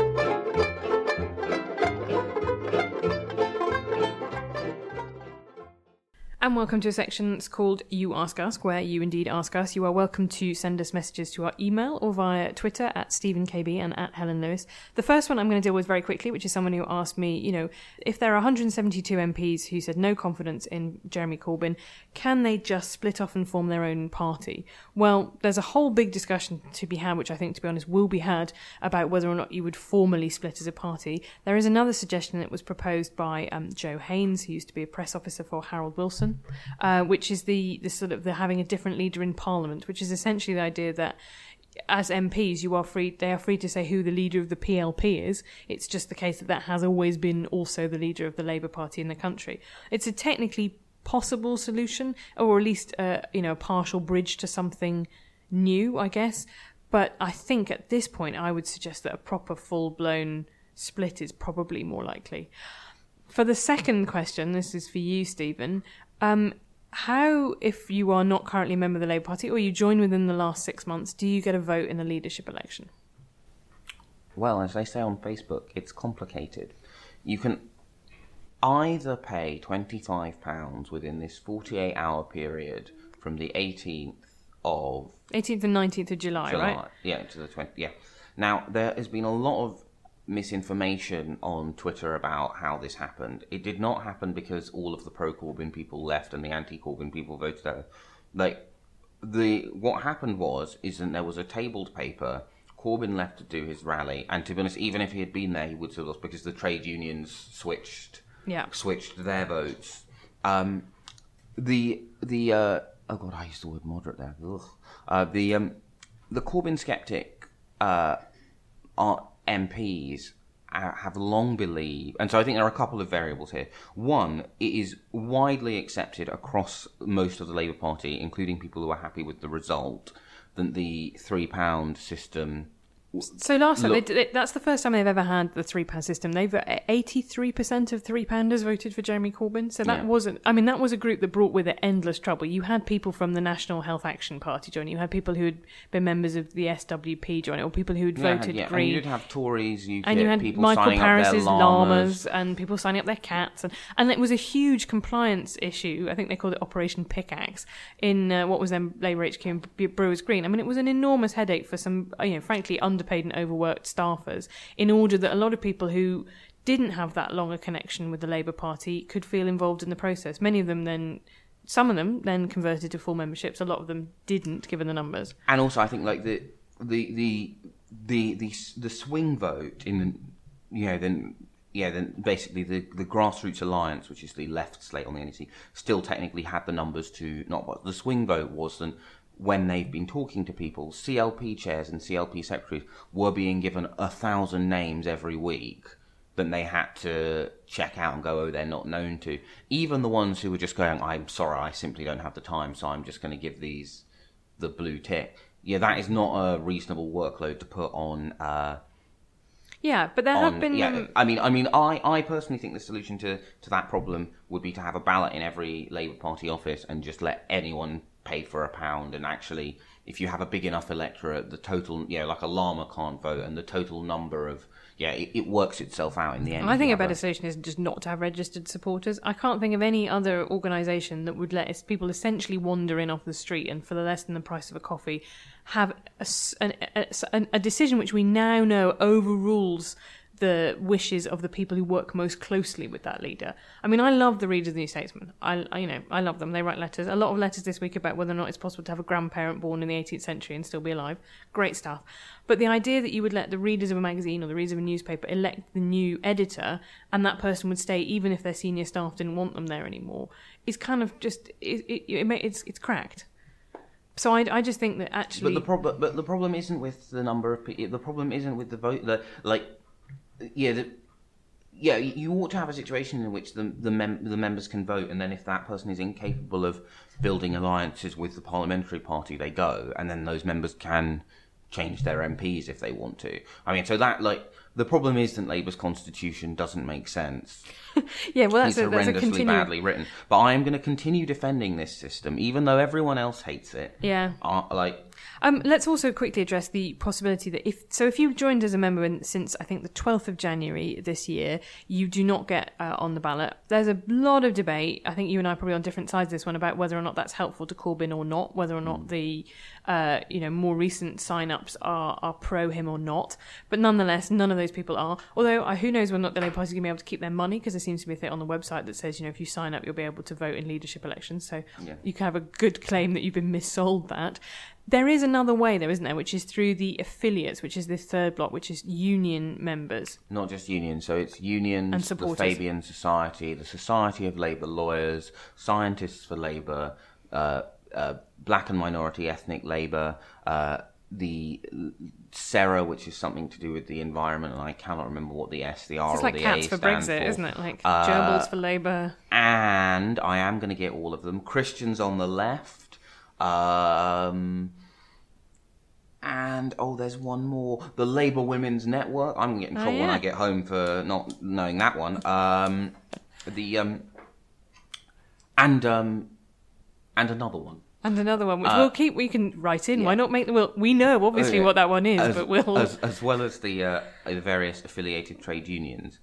And welcome to a section that's called You Ask Us, where you indeed ask us. You are welcome to send us messages to our email or via Twitter at Stephen K B and at Helen Lewis. The first one I'm going to deal with very quickly, which is someone who asked me, you know, if there are one hundred seventy-two M Ps who said no confidence in Jeremy Corbyn, can they just split off and form their own party? Well, there's a whole big discussion to be had, which I think, to be honest, will be had about whether or not you would formally split as a party. There is another suggestion that was proposed by um, Joe Haynes, who used to be a press officer for Harold Wilson. Uh, which is the, the sort of the having a different leader in Parliament, which is essentially the idea that as M Ps you are free, they are free to say who the leader of the P L P is. It's just the case that that has always been also the leader of the Labour Party in the country. It's a technically possible solution, or at least uh, you know a partial bridge to something new, I guess. But I think at this point I would suggest that a proper full-blown split is probably more likely. For the second question, this is for you, Stephen. Um, how, if you are not currently a member of the Labour Party or you join within the last six months, do you get a vote in a leadership election? Well, as they say on Facebook, it's complicated. You can either pay twenty-five pounds within this forty-eight hour period from the eighteenth of... eighteenth and nineteenth of July, July, right? Yeah, to the twentieth. Yeah. Now, there has been a lot of misinformation on Twitter about how this happened. It did not happen because all of the pro-Corbyn people left and the anti-Corbyn people voted out. Like, the what happened was is that there was a tabled paper. Corbyn left to do his rally, and to be honest, even if he had been there, he would still lost because the trade unions switched yeah. switched their votes. Um, the the uh, oh god, I used the word moderate there. Ugh. Uh, the um, the Corbyn skeptic uh, are M Ps have long believed, and so I think there are a couple of variables here. One, it is widely accepted across most of the Labour Party, including people who are happy with the result, that the three pound system... So last time, Look, they, they, that's the first time they've ever had the three pound system. They've eighty-three percent of three pounders voted for Jeremy Corbyn. So that yeah. wasn't, I mean, that was a group that brought with it endless trouble. You had people from the National Health Action Party joining. You had people who had been members of the S W P joining, or people who had yeah, voted yeah. Green. And you did have Tories, you and you had people Michael signing Paris's up their llamas. llamas, and people signing up their cats, and, and it was a huge compliance issue. I think they called it Operation Pickaxe in uh, what was then Labour H Q and Brewers Green. I mean, it was an enormous headache for some, you know, frankly underpaid and overworked staffers, in order that a lot of people who didn't have that long a connection with the Labour Party could feel involved in the process. Many of them then, some of them then converted to full memberships. A lot of them didn't, given the numbers. And also, I think like the the the the the, the swing vote in the, you know, then yeah, then basically the the Grassroots Alliance, which is the left slate on the N E C, still technically had the numbers to not what the swing vote was. Then when they've been talking to people, C L P chairs and C L P secretaries were being given a thousand names every week that they had to check out and go, oh, they're not known to. Even the ones who were just going, I'm sorry, I simply don't have the time, so I'm just going to give these the blue tick. Yeah, that is not a reasonable workload to put on... Uh, yeah, but there on, have been... Yeah, Um, I mean, I mean, I, I personally think the solution to, to that problem would be to have a ballot in every Labour Party office and just let anyone pay for a pound, and actually, if you have a big enough electorate, the total, you know, like a llama can't vote, and the total number of, yeah, it, it works itself out in the end. I think a better a... solution is just not to have registered supporters. I can't think of any other organisation that would let people essentially wander in off the street and, for less than the price of a coffee, have a, a, a, a decision which we now know overrules the wishes of the people who work most closely with that leader. I mean, I love the readers of the New Statesman. I, I, you know, I love them. They write letters. A lot of letters this week about whether or not it's possible to have a grandparent born in the eighteenth century and still be alive. Great stuff. But the idea that you would let the readers of a magazine or the readers of a newspaper elect the new editor, and that person would stay even if their senior staff didn't want them there anymore, is kind of just it, it, it, it's it's cracked. So I, I just think that actually, but the problem, but the problem isn't with the number of people. The problem isn't with the vote. The like, yeah, the, yeah. You ought to have a situation in which the the, mem- the members can vote, and then if that person is incapable of building alliances with the parliamentary party, they go, and then those members can change their M Ps if they want to. I mean, so that like. The problem is that Labour's constitution doesn't make sense. Yeah, well, that's it's a, that's a horrendously continue... badly written. But I am going to continue defending this system, even though everyone else hates it. Yeah. Uh, like, um, let's also quickly address the possibility that if so, if you've joined as a member in, since I think the twelfth of January this year, you do not get uh, on the ballot. There's a lot of debate. I think you and I are probably on different sides of this one about whether or not that's helpful to Corbyn or not, whether or not mm. the uh, you know more recent sign-ups are are pro him or not. But nonetheless, none of those people are. Although uh, who knows whether or not the Labour Party is going to be able to keep their money, because there seems to be a thing on the website that says, you know, if you sign up, you'll be able to vote in leadership elections. So yeah. you can have a good claim that you've been missold that. There is another way, though, isn't there, which is through the affiliates, which is this third block, which is union members. Not just unions, so it's unions, and the Fabian Society, the Society of Labour Lawyers, Scientists for Labour, uh, uh, Black and Minority Ethnic Labour, uh, the S E R A, which is something to do with the environment, and I cannot remember what the S, the R, it's or like the Cats A for stand Brexit, for. isn't it? Like uh, Gerbils for Labour. And I am going to get all of them. Christians on the left. Um, and, oh, there's one more. The Labour Women's Network. I'm going to get in trouble oh, yeah. when I get home for not knowing that one. Um, the um, And um, and another one. And another one, which uh, we'll keep, we can write in. Yeah. Why not make the, we'll, we know obviously oh, yeah. what that one is, as, but we'll... As, as well as the, uh, the various affiliated trade unions.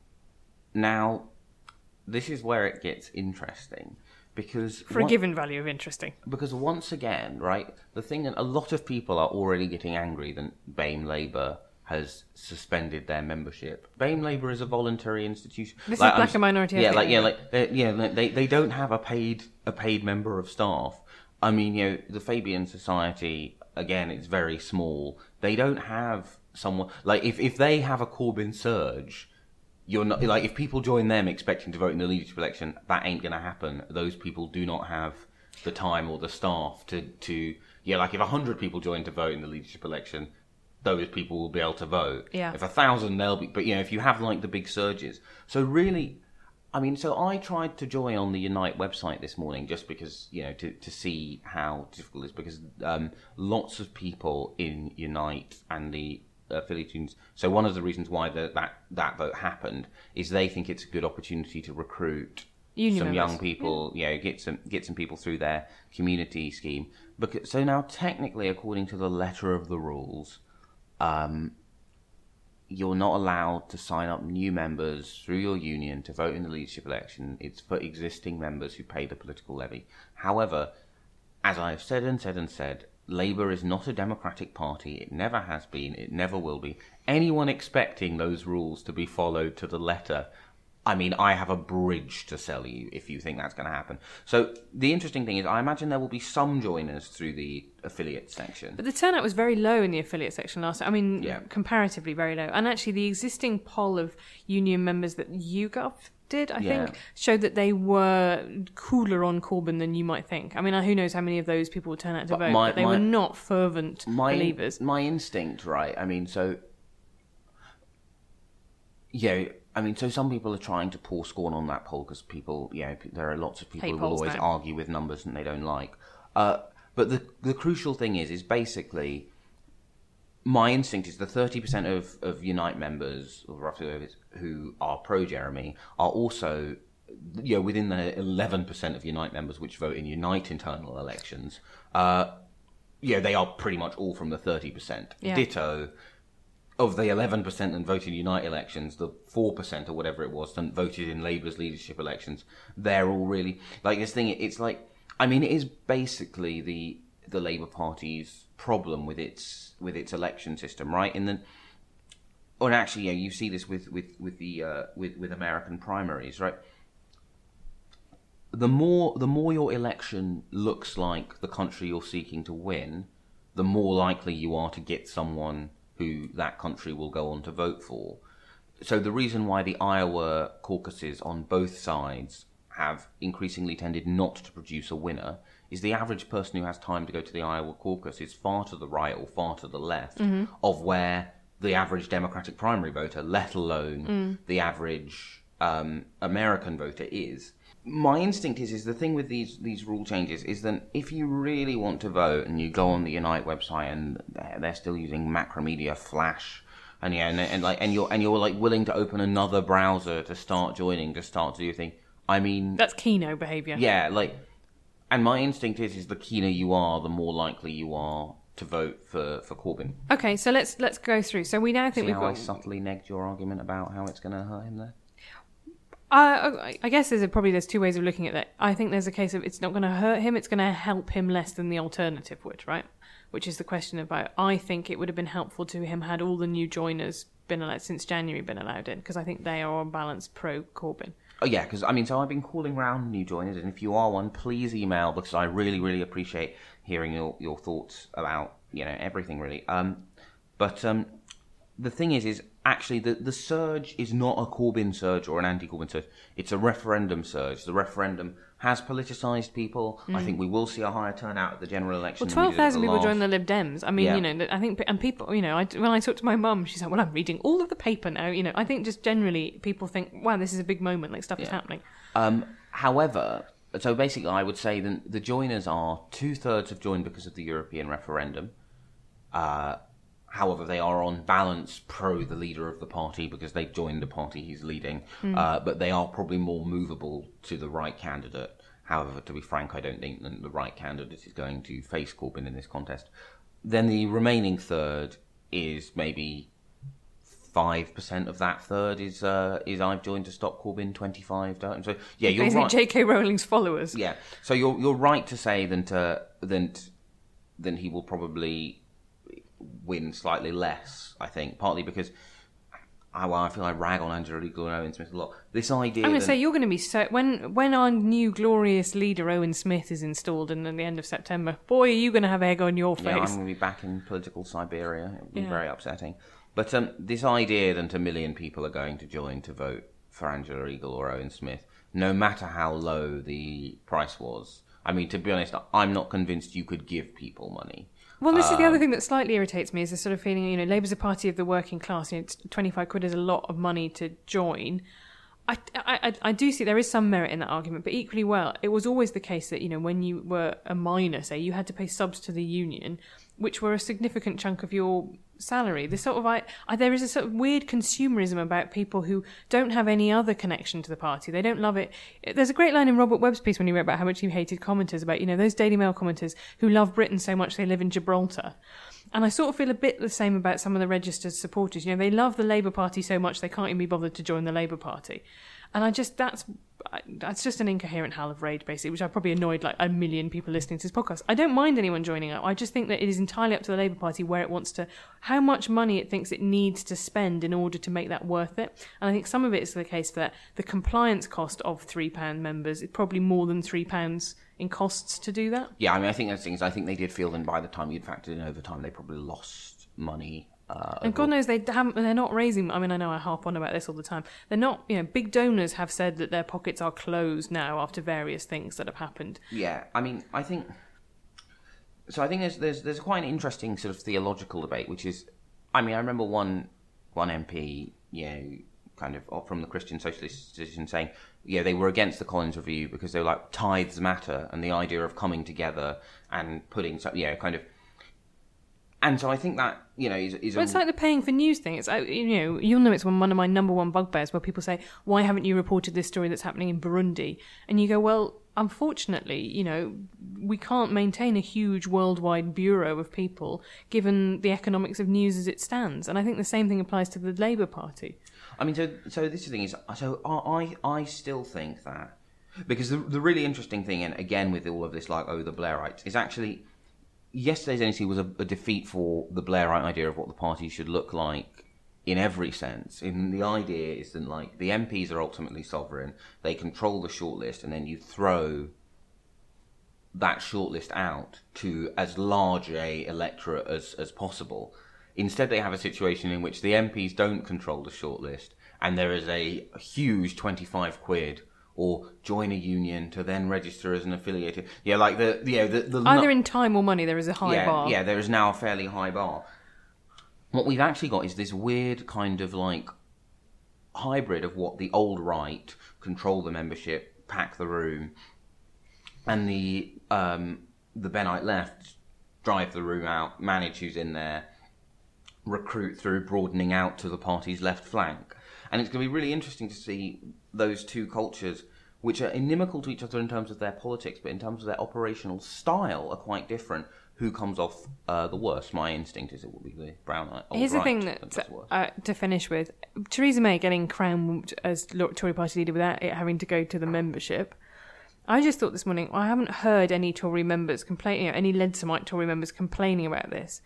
Now, this is where it gets interesting, because... For one, a given value of interesting. Because once again, right, the thing that a lot of people are already getting angry that BAME Labour has suspended their membership. BAME Labour is a voluntary institution. This like, is Black and Minority. Yeah, like, yeah, like, they, yeah, they, they don't have a paid, a paid member of staff. I mean, you know, the Fabian Society, again, it's very small. They don't have someone... Like, if, if they have a Corbyn surge, you're not... Like, if people join them expecting to vote in the leadership election, that ain't going to happen. Those people do not have the time or the staff to... to yeah, like, if one hundred people join to vote in the leadership election, those people will be able to vote. Yeah. If a thousand, they'll be... But, you know, if you have, like, the big surges... So, really... I mean, so I tried to join on the Unite website this morning just because, you know, to, to see how difficult it is, because um, lots of people in Unite and the affiliate unions. So one of the reasons why the, that that vote happened is they think it's a good opportunity to recruit Union some members. young people, yeah. you know, get some get some people through their community scheme. Because, so now, technically, according to the letter of the rules, um, you're not allowed to sign up new members through your union to vote in the leadership election. It's for existing members who pay the political levy. However, as I've said and said and said, Labour is not a democratic party. It never has been. It never will be. Anyone expecting those rules to be followed to the letter, I mean, I have a bridge to sell you if you think that's going to happen. So the interesting thing is, I imagine there will be some joiners through the affiliate section. But the turnout was very low in the affiliate section last time. I mean, yeah. comparatively very low. And actually, the existing poll of union members that YouGov did, I yeah. think, showed that they were cooler on Corbyn than you might think. I mean, who knows how many of those people would turn out to but vote, my, but they my, were not fervent my, believers. My instinct, right? I mean, so... Yeah... I mean, so some people are trying to pour scorn on that poll because people, you know, there are lots of people Hate who will always now. argue with numbers and they don't like. Uh, but the the crucial thing is, is basically, my instinct is the thirty percent of, of Unite members, or roughly who are pro-Jeremy, are also, you know, within the eleven percent of Unite members which vote in Unite internal elections. Uh, yeah, they are pretty much all from the thirty percent. Yeah. Ditto. Of the eleven percent that voted in Unite elections, the four percent or whatever it was that voted in Labour's leadership elections, they're all really... Like, this thing, it's like... I mean, it is basically the the Labour Party's problem with its with its election system, right? In the, or actually, yeah, you see this with with with the uh, with with American primaries, right? The more the more your election looks like the country you're seeking to win, the more likely you are to get someone who that country will go on to vote for. So the reason why the Iowa caucuses on both sides have increasingly tended not to produce a winner is the average person who has time to go to the Iowa caucus is far to the right or far to the left mm-hmm. of where the average Democratic primary voter, let alone mm. the average um, American voter is. My instinct is, is the thing with these, these rule changes is that if you really want to vote and you go on the Unite website and they're, they're still using Macromedia Flash and yeah, and, and like and you're and you're like willing to open another browser to start joining, to start to do your thing. I mean, that's Kino behaviour. Yeah, like, and my instinct is, is the keener you are, the more likely you are to vote for, for Corbyn. Okay, so let's let's go through. So we now think See we've how got. I subtly negged your argument about how it's going to hurt him there. Uh, I guess there's a, probably there's two ways of looking at that. I think there's a case of it's not going to hurt him; it's going to help him less than the alternative would, right? Which is the question about. I think it would have been helpful to him had all the new joiners been allowed since January been allowed in, because I think they are on balance pro Corbyn. Oh yeah, because I mean, so I've been calling round new joiners, and if you are one, please email because I really, really appreciate hearing your, your thoughts about you know everything really. Um, but um, the thing is, is actually the the surge is not a Corbyn surge or an anti-Corbyn surge. It's a referendum surge. The referendum has politicised people. Mm. I think we will see a higher turnout at the general election. Well, twelve thousand people last. joined the Lib Dems. I mean, yeah. you know, I think, and people, you know, I, when I talked to my mum, she's like, well, I'm reading all of the paper now. You know, I think just generally people think, wow, this is a big moment, like stuff yeah. is happening. Um, however, so basically I would say that the joiners are two-thirds have joined because of the European referendum. Uh, however, they are on balance pro the leader of the party because they've joined the party he's leading. Mm. Uh, but they are probably more movable to the right candidate. However, to be frank, I don't think that the right candidate is going to face Corbyn in this contest. Then the remaining third is maybe five percent of that third is uh, is I've joined to stop Corbyn, twenty-five don't. So yeah, you're basically right. J K Rowling's followers. Yeah, so you're you're right to say that uh, that then he will probably win slightly less. I think partly because. Well, I feel I rag on Angela Eagle and Owen Smith a lot. This idea. I'm going to say you're going to be so when when our new glorious leader Owen Smith is installed in, in the end of September. Boy, are you going to have egg on your face? Yeah, I'm going to be back in political Siberia. It'll be yeah. very upsetting. But um, this idea that a million people are going to join to vote for Angela Eagle or Owen Smith, no matter how low the price was. I mean, to be honest, I'm not convinced you could give people money. Well, this um, is the other thing that slightly irritates me is the sort of feeling, you know, Labour's a party of the working class. You know, twenty-five quid is a lot of money to join. I, I, I do see there is some merit in that argument, but equally well, it was always the case that, you know, when you were a minor, say, you had to pay subs to the union, which were a significant chunk of your salary. This sort of, I, I, there is a sort of weird consumerism about people who don't have any other connection to the party. They don't love it. There's a great line in Robert Webb's piece when he wrote about how much he hated commenters, about, you know, those Daily Mail commenters who love Britain so much they live in Gibraltar. And I sort of feel a bit the same about some of the registered supporters. You know, they love the Labour Party so much they can't even be bothered to join the Labour Party. And I just, that's that's just an incoherent howl of rage, basically, which I probably annoyed like a million people listening to this podcast. I don't mind anyone joining up. I just think that it is entirely up to the Labour Party where it wants to, how much money it thinks it needs to spend in order to make that worth it. And I think some of it is the case that the compliance cost of three pound members is probably more than three pounds in costs to do that. Yeah, I mean, I think those things, I think they did feel that by the time you'd factored in overtime, they probably lost money. Uh, and God knows they haven't. They're not raising. I mean, I know I harp on about this all the time. They're not. You know, big donors have said that their pockets are closed now after various things that have happened. Yeah, I mean, I think. So I think there's there's there's quite an interesting sort of theological debate, which is, I mean, I remember one one M P, you know, kind of from the Christian Socialist position saying, yeah, they were against the Collins Review because they were like tithes matter and the idea of coming together and putting, yeah, kind of. And so I think that, you know, is... is well, a... it's like the paying for news thing. It's, you know, you'll know it's one of my number one bugbears where people say, why haven't you reported this story that's happening in Burundi? And you go, well, unfortunately, you know, we can't maintain a huge worldwide bureau of people given the economics of news as it stands. And I think the same thing applies to the Labour Party. I mean, so so this thing is... So I, I still think that... Because the, the really interesting thing, and again with all of this, like, oh, the Blairites, is actually... Yesterday's N E C was a, a defeat for the Blairite idea of what the party should look like in every sense. In the idea is that, like, the M Ps are ultimately sovereign. They control the shortlist, and then you throw that shortlist out to as large a electorate as, as possible. Instead, they have a situation in which the M Ps don't control the shortlist, and there is a huge twenty-five quid or join a union to then register as an affiliated. Yeah, like the you know the, the either in time or money, there is a high yeah, bar. Yeah, there is now a fairly high bar. What we've actually got is this weird kind of like hybrid of what the old right control the membership, pack the room, and the um, the Bennite left drive the room out, manage who's in there, recruit through broadening out to the party's left flank. And it's going to be really interesting to see those two cultures, which are inimical to each other in terms of their politics, but in terms of their operational style are quite different. Who comes off uh, the worst? My instinct is it will be the brown eye. Here's the thing that, that uh, to finish with, Theresa May getting crowned as Tory party leader without it having to go to the membership. I just thought this morning, I haven't heard any Tory members complaining, you know, any Leadsamite Tory members complaining about this.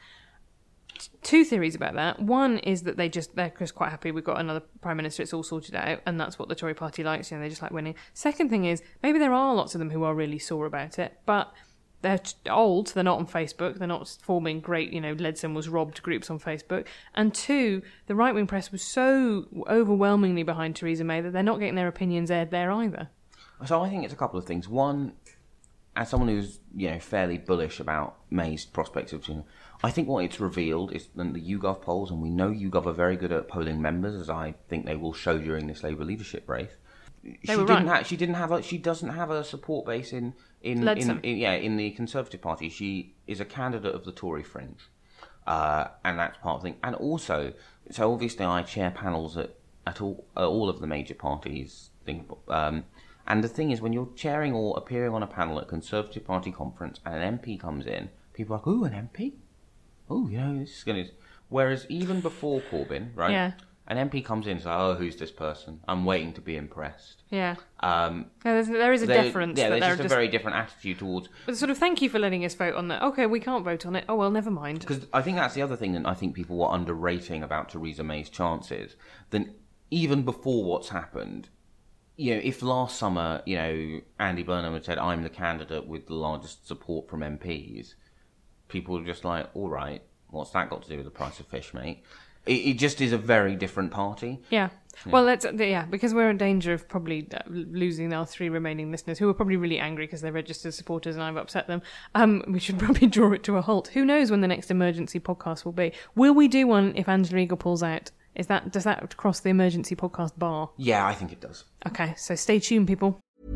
Two theories about that. One is that they just, they're just quite happy we've got another Prime Minister, it's all sorted out, and that's what the Tory party likes, you know, they just like winning. Second thing is, maybe there are lots of them who are really sore about it, but they're old, they're not on Facebook, they're not forming great, you know, Leadsom was robbed groups on Facebook. And two, the right-wing press was so overwhelmingly behind Theresa May that they're not getting their opinions aired there either. So I think it's a couple of things. One, as someone who's, you know, fairly bullish about May's prospects of, you know, I think what it's revealed is that the YouGov polls, and we know YouGov are very good at polling members, as I think they will show during this Labour leadership race. They she were didn't right. have. She didn't have. A, she doesn't have a support base in in, in, in yeah in the Conservative Party. She is a candidate of the Tory fringe, uh, and that's part of the thing. And also, so obviously, I chair panels at at all uh, all of the major parties. Thing, um, and the thing is, when you're chairing or appearing on a panel at Conservative Party conference, and an M P comes in, people are like, "Ooh, an M P? Oh, you know, this is going to." Whereas even before Corbyn, right? Yeah. An M P comes in and says, "Oh, who's this person? I'm waiting to be impressed." Yeah. Um, yeah there's, there is a there, difference. Yeah, that there's just a just very different attitude towards... But sort of, thank you for letting us vote on that. Okay, we can't vote on it. Oh, well, never mind. Because I think that's the other thing that I think people were underrating about Theresa May's chances. Then even before what's happened, you know, if last summer, you know, Andy Burnham had said, "I'm the candidate with the largest support from M Ps," people were just like, all right, what's that got to do with the price of fish, mate? It, it just is a very different party. Yeah. yeah. Well, let's yeah, because we're in danger of probably losing our three remaining listeners, who are probably really angry because they're registered supporters and I've upset them. Um, we should probably draw it to a halt. Who knows when the next emergency podcast will be? Will we do one if Angela Eagle pulls out? Is that does that cross the emergency podcast bar? Yeah, I think it does. Okay, so stay tuned, people.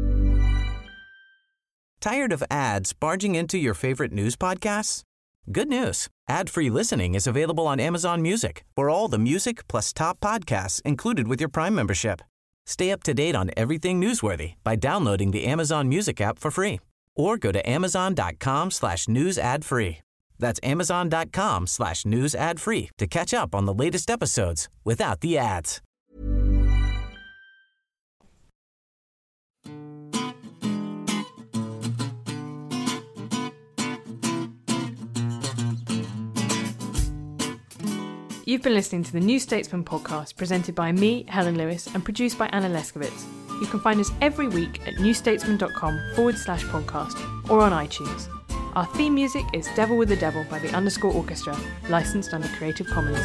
Tired of ads barging into your favorite news podcasts? Good news. Ad-free listening is available on Amazon Music for all the music plus top podcasts included with your Prime membership. Stay up to date on everything newsworthy by downloading the Amazon Music app for free or go to amazon.com slash news ad free. That's amazon.com slash news ad free to catch up on the latest episodes without the ads. You've been listening to the New Statesman podcast presented by me, Helen Lewis, and produced by Anna Leskowitz. You can find us every week at newstatesman.com forward slash podcast or on iTunes. Our theme music is Devil with the Devil by the Underscore Orchestra, licensed under Creative Commons.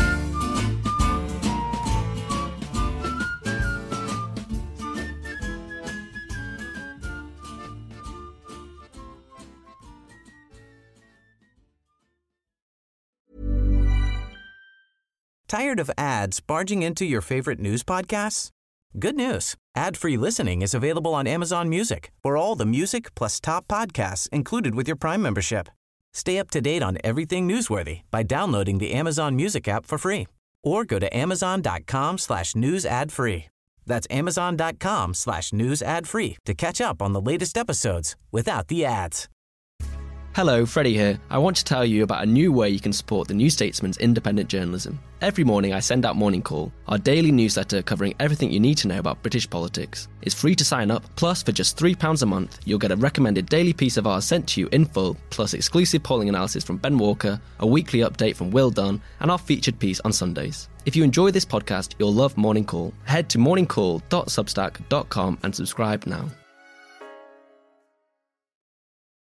Tired of ads barging into your favorite news podcasts? Good news. Ad-free listening is available on Amazon Music for all the music plus top podcasts included with your Prime membership. Stay up to date on everything newsworthy by downloading the Amazon Music app for free or go to amazon.com slash news ad free. That's amazon.com slash news ad free to catch up on the latest episodes without the ads. Hello, Freddie here. I want to tell you about a new way you can support the New Statesman's independent journalism. Every morning I send out Morning Call, our daily newsletter covering everything you need to know about British politics. It's free to sign up, plus for just three pounds a month, you'll get a recommended daily piece of ours sent to you in full, plus exclusive polling analysis from Ben Walker, a weekly update from Will Dunn, and our featured piece on Sundays. If you enjoy this podcast, you'll love Morning Call. Head to morning call dot substack dot com and subscribe now.